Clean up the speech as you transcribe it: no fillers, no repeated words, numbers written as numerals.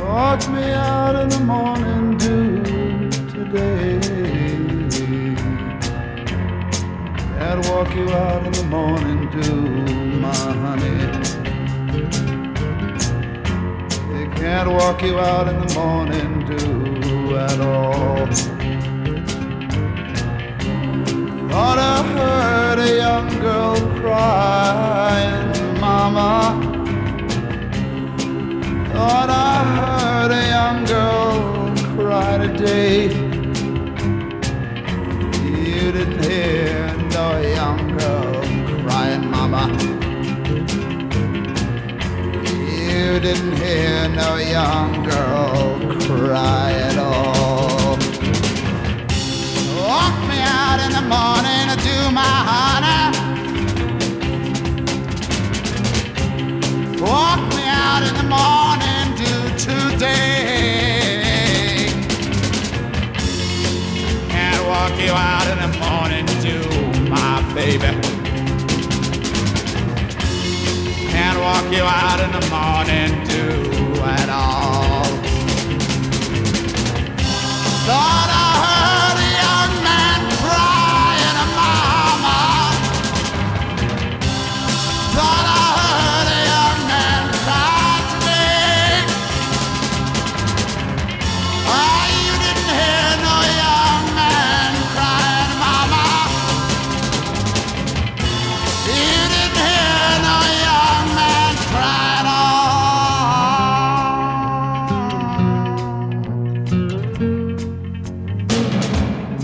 Walk me out in the morning dew today. Can't walk you out in the morning dew, my honey. They can't walk you out in the morning dew at all. Thought I heard a young girl crying, mama. Thought I heard a young girl cry today. You didn't hear no young girl crying, mama. You didn't hear no young girl cry at all. Walk me out in the morning to do my honor. Walk me out in the morning to today. Can't walk you out in the morning to my baby. Can't walk you out in the morning